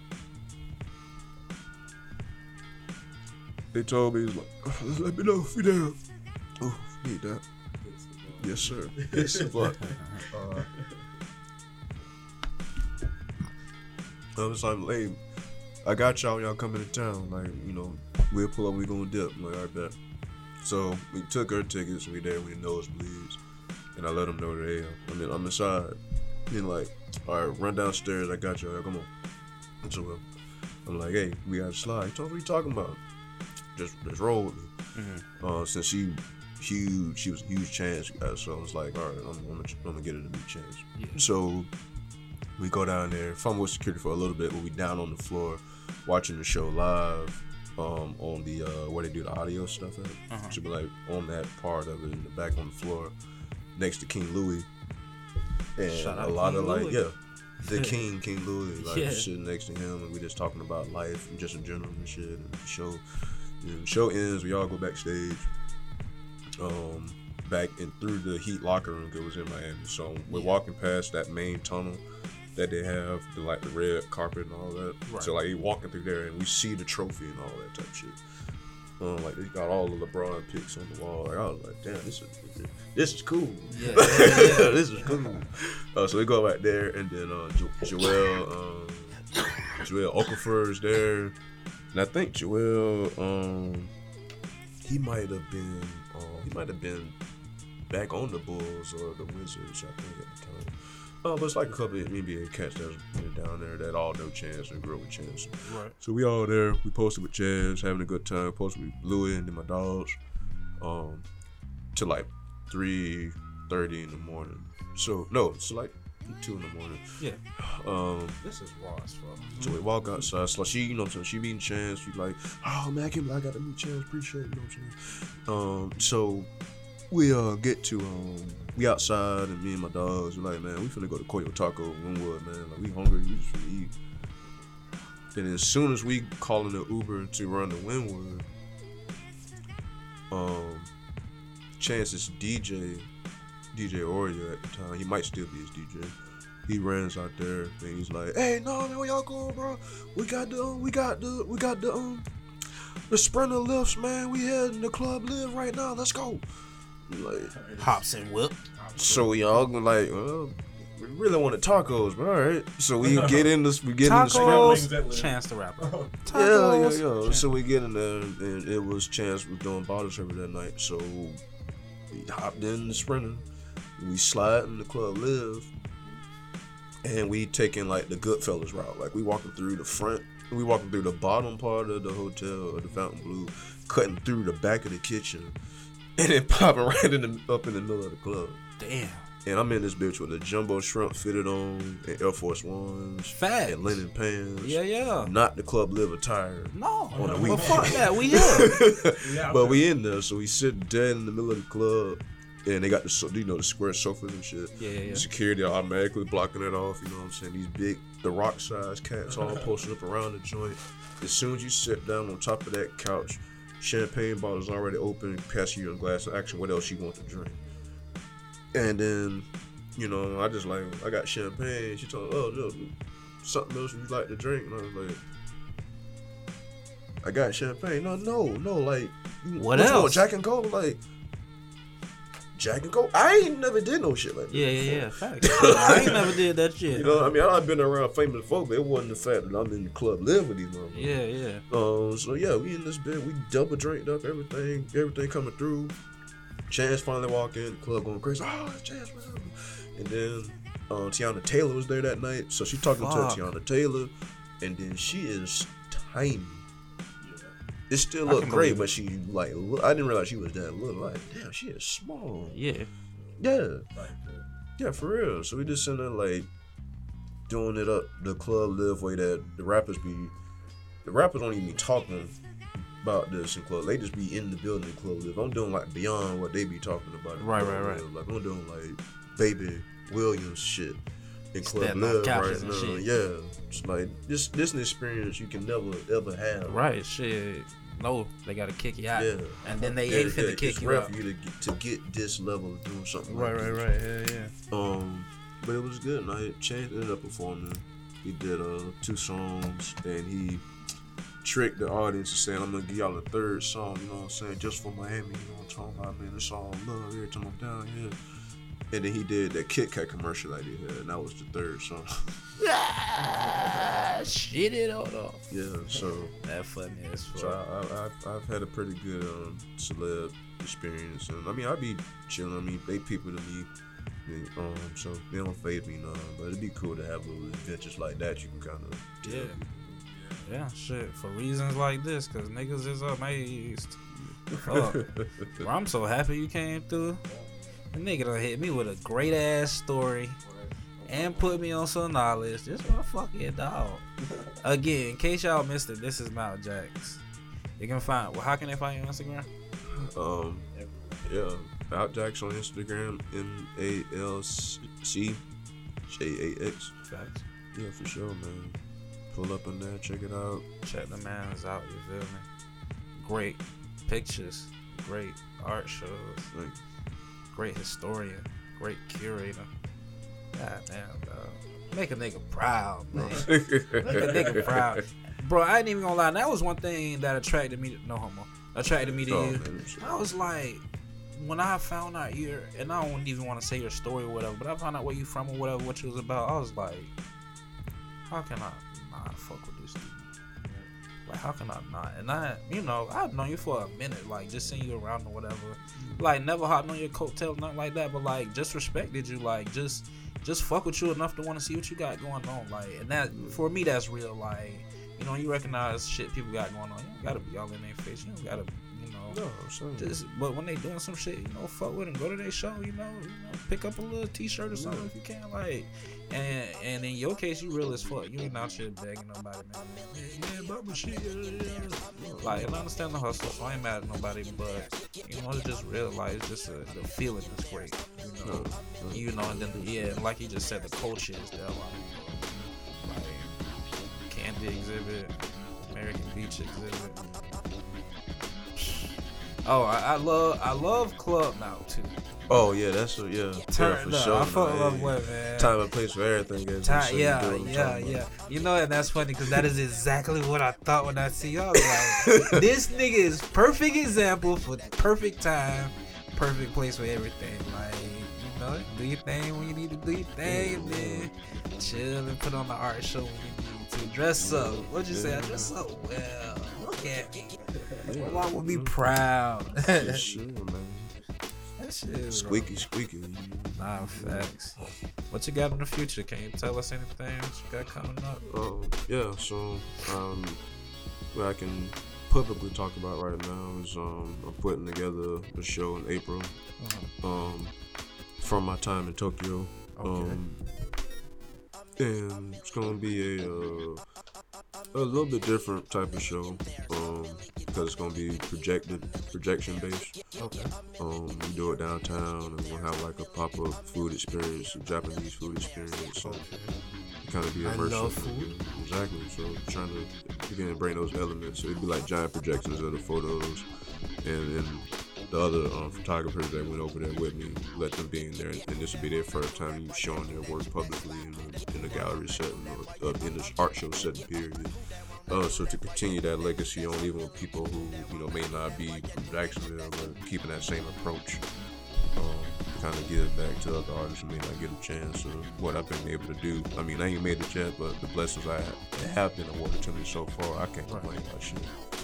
they told me, like, let me know if you're down. Oh, need that. Yes, sir. Yes, sir. uh, I was like, hey, I got y'all when y'all coming to town. Like, you know, we'll pull up, we gonna dip. I'm like, all right, bet. So we took our tickets, and we there, we nosebleeds. And I let them know that, hey, I mean, I'm inside. And like, all right, run downstairs, I got y'all, come on. So uh, I'm like, hey, we got to slide. He told me, what are you talking about? Just, just roll with me. Mm-hmm. Uh, since she huge, she was a huge Chance guy, so I was like, all right, I'm, I'm, gonna, I'm gonna get her to be Chance. Yeah. So we go down there, fumble with security for a little bit, but we down on the floor watching the show live um, on the uh, where they do the audio stuff at. Uh-huh. So be like on that part of it in the back on the floor next to King Louis, and Shout out a lot King of like Louis. yeah. The king, King Louis, like Yeah. sitting next to him, and we just talking about life and just in general and shit. And the show, you know, the show ends, we all go backstage, um, back and through the Heat locker room that was in Miami. So we're Yeah. walking past that main tunnel, that they have, the like the red carpet and all that. Right. So like you walking through there and we see the trophy and all that type of shit. Um, like they got all the LeBron pics on the wall. Like I was like, damn, this is this is cool. Yeah, yeah, yeah. This is cool. Uh, so we go back there, and then uh, jo- Joel, um, Joel Okafor is there, and I think Joel, um, he might have been, uh, he might have been back on the Bulls or the Wizards, I think at the time. Uh, but it's like a couple of N B A cats that was down there that all know Chance and grew up with Chance. Right. So we all there. We posted with Chance, having a good time. Posted with Louis and then my dogs, um, till like three thirty in the morning. So no, it's like two in the morning. Yeah. Um, This is raw as fuck. so we walk outside. So she, you know what I'm saying, she meeting Chance. She like, oh man, I can't believe I got to meet Chance. Appreciate it, you know what I'm saying. Um, so we uh get to um we outside and me and my dogs we're like, man, we finna go to Koyo Taco Winwood, man. Like we hungry, we just finna eat. And as soon as we calling the Uber to run to Winwood, um, Chance's D J, D J Oreo at the time, he might still be his D J. He runs out there and he's like, "Hey, no, man, where y'all going, bro? We got the, um, we got the, we got the, um, the Sprinter lifts, man. We heading the Club Live right now. Let's go." Like, Hops and whip. so we all go like, well, we really wanted tacos, but all right. So we get in this, we get in the Sprinter. Tacos. Chance the Rapper. Yeah, Tacos. yeah, yeah. Chance. So we get in there, and it was Chance was doing bottle service that night. So we hopped in the Sprinter, we slide in the Club Live, and we taking like the Goodfellas route. Like we walking through the front, we walking through the bottom part of the hotel or the Fountain Blue, cutting through the back of the kitchen, and then popping right in the up in the middle of the club. Damn. And I'm in this bitch with a jumbo shrimp fitted on, and Air Force Ones, Facts. and linen pants. Yeah, yeah. Not the Club Live attire. No. On the Well, weekend. fuck that. We here. Yeah, But we in there, so we sit dead in the middle of the club, and they got the so- you know the square sofas and shit. Yeah, yeah, yeah. Security automatically blocking it off. You know what I'm saying? These big, the rock size cats all posted up around the joint. As soon as you sit down on top of that couch, champagne bottles already open, pass you a glass of action. What else you want to drink? And then, you know, I just like I got champagne. She told me, oh, no, something else you like to drink, and I was like, I got champagne. No, no, no. Like, What you else? want, Jack and Coke? Like, Jack and Coke? I ain't never did no shit like that. Yeah, yeah, before. yeah. Facts. I ain't never did that shit. You know, I mean, I've been around famous folk, but it wasn't the fact that I'm in the Club Live with these motherfuckers. Yeah, yeah. Um, so yeah, we in this bed, we double drinked up, everything, everything coming through. Chance finally walk in, the club going crazy. Oh, it's Chance, what's up? And then um, Tiana Taylor was there that night, so she talking Fuck. to Tiana Taylor, and then she is tiny. It still I looked can great, believe but she like look, I didn't realize she was that little. Like, damn, she is small. Yeah. Yeah, yeah, for real. So we just sitting there like doing it up the Club Live way that the rappers be. The rappers don't even be talking about this in club. They just be in the building in Club Live. I'm doing like beyond what they be talking about. in Right, Club right, right. Live. Like I'm doing like Baby Williams shit in Club Standing on Live couches right and now. shit. Yeah, it's like this. This an experience you can never ever have. Right. Shit. No, they gotta kick you out. Yeah. And then they Yeah, ain't finna yeah, kick it's you rare out. for you to get, to get this level of doing something. Right, like right, this. right. Yeah, yeah. Um, but it was a good night. Chance ended up performing. He did uh two songs, and he tricked the audience to saying, "I'm gonna give y'all a third song." You know what I'm saying? Just for Miami. You know what I'm talking about? Man, it's all love every time I'm down here. And then he did that Kit Kat commercial that he had, and that was the third song. Ah, shit it all off. Yeah, so That funny as fuck. so I, I, I've, I've had a pretty good um, celeb experience, and I mean I be chilling. I mean they people to me. And, um, so they don't fade me none, but it'd be cool to have little adventures like that. You can kind of Yeah. Yeah, shit. For reasons like this, because niggas is amazed. Fuck. Bro, I'm so happy you came through. The nigga done hit me with a great ass story and put me on some knowledge. This motherfucking dog. Again, in case y'all missed it, this is Mount Jax. You can find, well, how can they find you on Instagram? Um, yeah, Outjacks on Instagram, M A L C J A X. Facts. Yeah, for sure, man. Pull up in there, check it out. Check the man's out, you feel me? Great pictures, great art shows, Like, great historian, great curator. God damn, dog. Make a nigga proud, man. Make a nigga proud. Bro, I ain't even gonna lie. That was one thing that attracted me to, no homo. Attracted me to Oh, you. man, shit. I was like, when I found out your, and I don't even want to say your story or whatever, but I found out where you from or whatever, what you was about. I was like, how can I not fuck with this dude? Like, how can I not? And I, you know, I've known you for a minute, like, just seeing you around or whatever. Like, never hopped on your coattails, nothing like that, but, like, just respected you, like, just, just fuck with you enough to want to see what you got going on, like, and that, for me, that's real, like, you know, you recognize shit people got going on, you don't gotta be all in their face, you don't gotta, you know, No, I'm saying. just, but when they doing some shit, you know, fuck with them, go to their show, you know, you know, pick up a little t-shirt or something if you can, like, and and in your case, you real as fuck, you ain't out here begging nobody, man, yeah, about my shit, like, and I understand the hustle, so I ain't mad at nobody, but, you know, it's just real, like, it's just a, the feeling is great, you know, you know, and then, the, yeah, like you just said, the culture is there, like, like, Candy exhibit, American Beach exhibit. Oh, I, I love I love Club Now too. Oh yeah, that's a, yeah, Turn yeah, for up. sure. I fuck man. love what, man. Time and place for everything. As Time, they say, yeah, you know what I'm yeah, talking yeah. about. You know, and that's funny because that is exactly what I thought when I see y'all. Like, this nigga is perfect example for perfect time, perfect place for everything. Like, you know, do your thing when you need to do your thing, and then chill and put on the art show when you need to. Dress up. What'd you say? I dress up well. Look at me. Yeah. Well, I would be proud. For sure, man. That shit is Squeaky, squeaky. Nah, facts. What you got in the future? Can you tell us anything what you got coming up? Um, yeah, so um, what I can publicly talk about right now is um, I'm putting together a show in April. Uh-huh. Um, from my time in Tokyo. Okay. Um, and it's gonna be a uh, a little bit different type of show. Um, because it's gonna be projected, projection based. Okay. Um, we do it downtown, and we'll have like a pop-up food experience, a Japanese food experience. So kind of be I immersive. love food. Exactly. So trying to again bring those elements. So it'd be like giant projections of the photos, and and the other um, photographers that went over there with me, let them be in there, and this will be their first time showing their work publicly in the, in the gallery setting or uh, in the art show setting period. Uh, so to continue that legacy on, even with people who you know may not be from Jacksonville, but keeping that same approach, um, kind of give back to other artists who may not get a chance of what I've been able to do. I mean, I ain't made it yet, but the blessings I have been awarded to me so far, I can't complain about shit.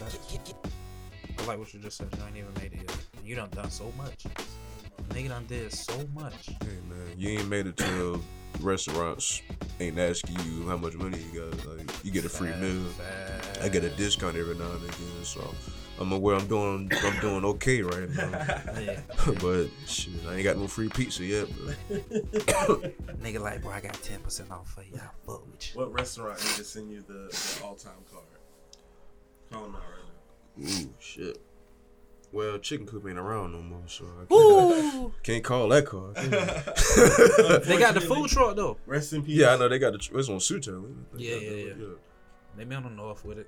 I like what you just said. You ain't even made it yet. You done done so much. Nigga done did so much. Hey man, you ain't made it till restaurants ain't asking you how much money you got. Like you get a free Fact, meal. fact. I get a discount every now and again, so I'm aware I'm doing I'm doing okay right now. Yeah. But shit, I ain't got no free pizza yet. But Nigga like, bro, I got ten percent off for you. I fuck with you. What restaurant need to send you the, the all-time card? Call them out right now. ooh shit. Well, Chicken Coop ain't around no more, so I can't, Ooh. can't call that card. can I? They got the food truck though. Rest in peace. Yeah, I know they got the. It's on Sutel. ain't it? Yeah, yeah, yeah. Maybe on the north with it.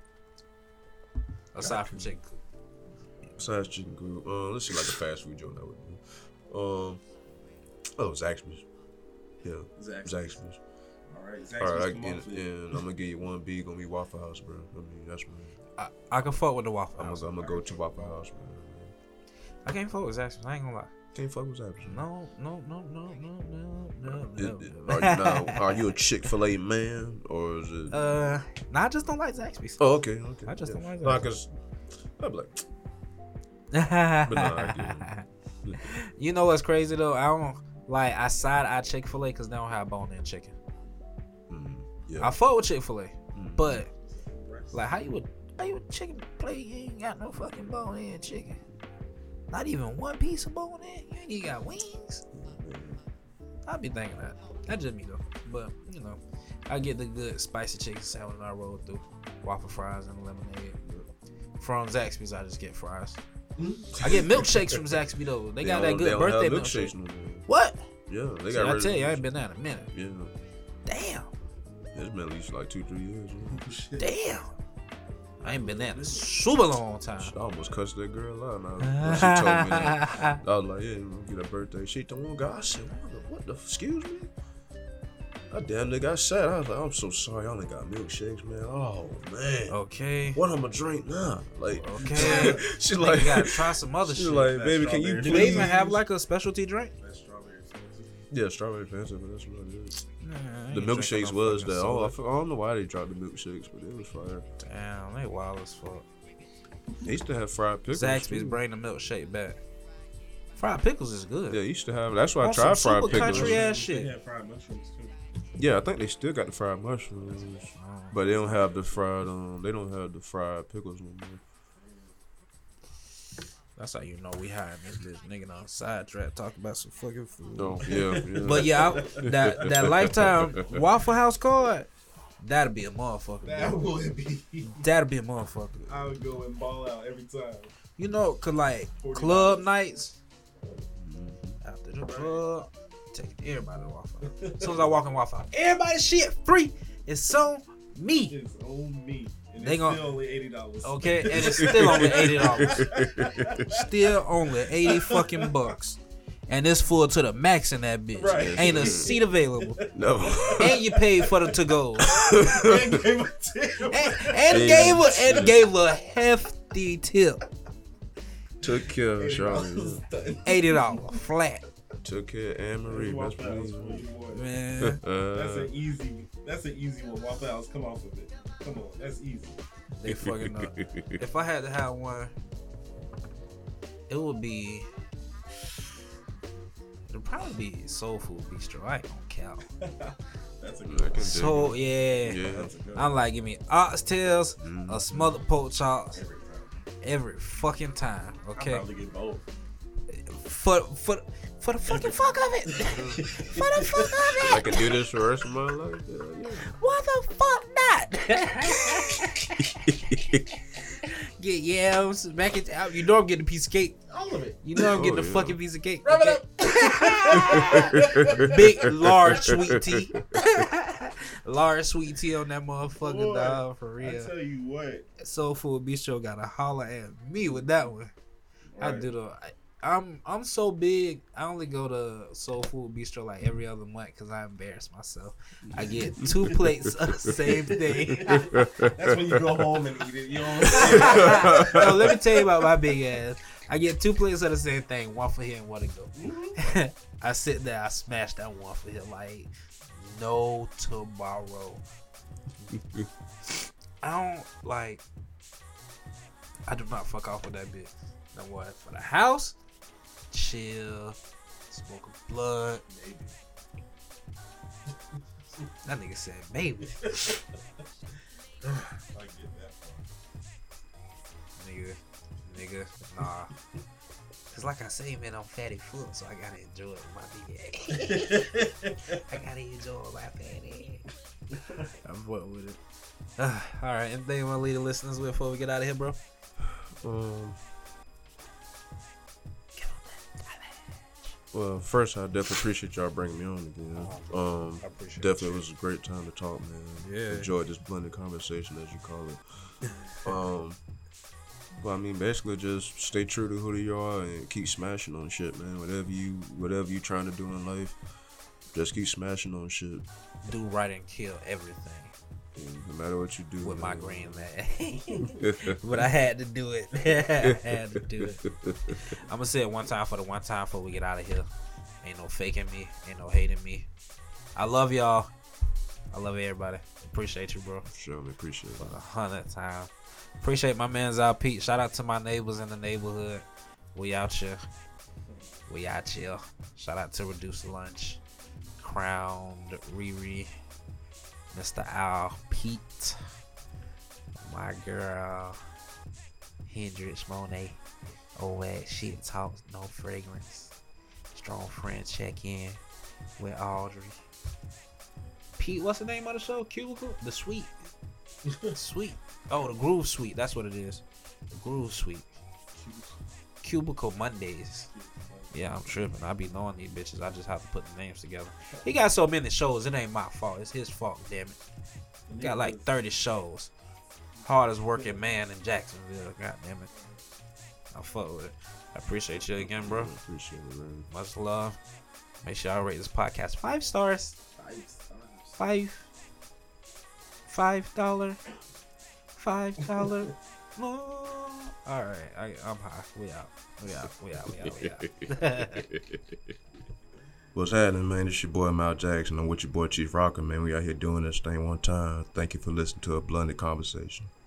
Aside from Chicken Coop. Besides Chicken Coop, uh, let's see like a fast food joint that would do. Um, oh, Zaxby's. Yeah, Zaxby's. Zaxby's. All right, Zaxby's All right, come and, on for you. and I'm gonna give you one B. Gonna be Waffle House, bro. I mean, that's my. I, I can fuck with the Waffle I'm House. gonna, I'm gonna go to Waffle House, man. I can't fuck with Zaxby's. I ain't gonna lie. Can't fuck with Zaxby's. No, no, no, no, no, no, no, Is- no. is- no. Are you now? Are you a Chick-fil-A man, or is it? Uh, nah, I just don't like Zaxby's. oh, okay, okay. I just yeah. don't like Nah, Zaxby's. cause I'm like, but no, I get You know what's crazy though? I don't like I side eye Chick-fil-A because they don't have bone-in chicken. mm, yeah. I fuck with Chick-fil-A, Mm. but like how you would how you would chicken plate? You ain't got no fucking bone-in chicken. Not even one piece of bone-in. You ain't even got wings. I be thinking that. That's just me though. But you know, I get the good spicy chicken salad I roll through, waffle fries and lemonade. From Zaxby's, I just get fries. I get milkshakes from Zaxby though. They, They got don't- that they good don't birthday have milkshake. milkshakes no more. What? Yeah, they See, got. I rid tell of you, I those. ain't been there in a minute. Yeah, Damn, it's been at least like two, three years. Man. damn. I ain't been there in a super long time. I almost cussed that girl out. Now when she told me that, I was like, "Yeah, you gonna get a birthday." She don't want to go. I said, "What the? What the? Excuse me." I damn near got sad. I was like, I'm so sorry, I only got milkshakes, man. Oh man. Okay. What I'm gonna drink now? Like, Okay. she Like, like, you gotta try some other she's shit. like, That baby, can you strawberry. Do please? they even have like a specialty drink? That strawberry fancy. Yeah, strawberry fancy, but that's what it is. Nah, I The ain't drinking milkshakes no was fucking that. Oh, I, soda. f- I don't know why they dropped the milkshakes, but it was fire. Damn, they wild as fuck. They used to have fried pickles. Zaxby's too. bring the milkshake back. Fried pickles is good. Yeah, used to have. That's why I On tried some fried super pickles. country ass They shit. had fried mushrooms too. Yeah, I think they still got the fried mushrooms, Oh. but they don't have the fried. Um, they don't have the fried pickles no more. That's how you know we hiring this bitch nigga on sidetrack talk about some fucking food. Oh yeah, yeah. But yeah, I, that that lifetime Waffle House card, that'd be a motherfucker. That bro. would be. That'd be a motherfucker. I would go and ball out every time. You know, cause like forty club dollars. nights after the club, taking everybody to Waffle House. As soon as I walk in Waffle House, everybody shit free. It's on me. It's on me. And They it's gon- still only eighty dollars. Okay, and it's still only eighty dollars. Still only eighty fucking bucks. And it's full to the max in that bitch. Right. Ain't a seat available. no. And you paid for the to go. And gave a tip. And, and gave a and gave a hefty tip. Took care of $80 Charlie. done. Eighty dollars flat. Took care of Anne Marie. Best Waffle House believe. for you, boy. Man. That's Uh, an easy. That's an easy one. Waffle House, come off with it. Come on, that's easy. They fucking up. If I had to have one, it would be it'd probably be Soul Food Bistro. I ain't gonna count. That's a I good can one. dig So it. yeah. Yeah. That's a good I'm one. like, give me oxtails, Mm. a smothered pork chops Every time. every fucking time. I'll Okay, probably get both. for for for the fucking fuck of it. For the fuck of I it. can do this for the rest of my life. Yeah, Why the fuck not? Get yams, mac and out. You know I'm getting a piece of cake. All of it. You know I'm getting Oh, a yeah. fucking piece of cake. Rub it okay? up. Big, large sweet tea. Large sweet tea on that motherfucker, Boy, dog, for I real. tell you what. Soul Food Bistro gotta holler at me with that one. I Right. do the. I, I'm I'm so big. I only go to Soul Food Bistro like every other month because I embarrass myself. I get two plates of the same thing. That's when you go home and eat it. You know what I'm saying? So let me tell you about my big ass. I get two plates of the same thing, one for here and one to go. I sit there, I smash that one for here like no tomorrow. I don't like. I do not fuck off with that bitch. Now what? For the house, chill, smoke a blunt. That nigga said maybe. I get that. Nigga, nigga, nah. Cause like I say, man, I'm fatty foot, so I gotta enjoy my big ass. I gotta enjoy my fatty. I'm fucking with it. Uh, all right, anything you want to leave the listeners with before we get out of here, bro? Um, well, first, I definitely appreciate y'all bringing me on again. Um, I appreciate definitely was a great time to talk, man. Yeah. Enjoyed this blended conversation, as you call it. Um, well, I mean, basically, just stay true to who you are and keep smashing on shit, man. Whatever you, whatever you trying to do in life, just keep smashing on shit. Do right and kill everything And no matter what you do, with my man. green man. But I had to do it. I had to do it. I'm gonna say it one time for the one time before we get out of here. Ain't no faking me. Ain't no hating me. I love y'all. I love everybody. Appreciate you, bro. Sure, we appreciate it. For the hundredth time. Appreciate my man's out, Pete. Shout out to my neighbors in the neighborhood. We out here. We out here. Shout out to Reduce Lunch, Crowned Riri, Mister Al, Pete, my girl, Hendrix Monet, oh that shit talks, no fragrance. Strong friend check in with Audrey. Pete, what's the name of the show? Cubicle? The Suite. Suite. Oh, the Groove Suite. That's what it is. The Groove Suite. Cubicle Mondays. Yeah, I'm tripping. I be knowing these bitches. I just have to put the names together. He got so many shows. It ain't my fault. It's his fault, damn it. He got like thirty shows. Hardest working man in Jacksonville. God damn it. I fuck with it. I appreciate you again, bro. I appreciate it, man. Much love. Make sure y'all rate this podcast five stars. Five stars. Five. Five dollar. Five dollar. More. All right, I, I'm high. We out. We out. We out. We out. We out. What's happening, man? It's your boy Mal Jackson. I'm with your boy Chief Rocker, man. We out here doing this thing one time. Thank you for listening to a blended conversation.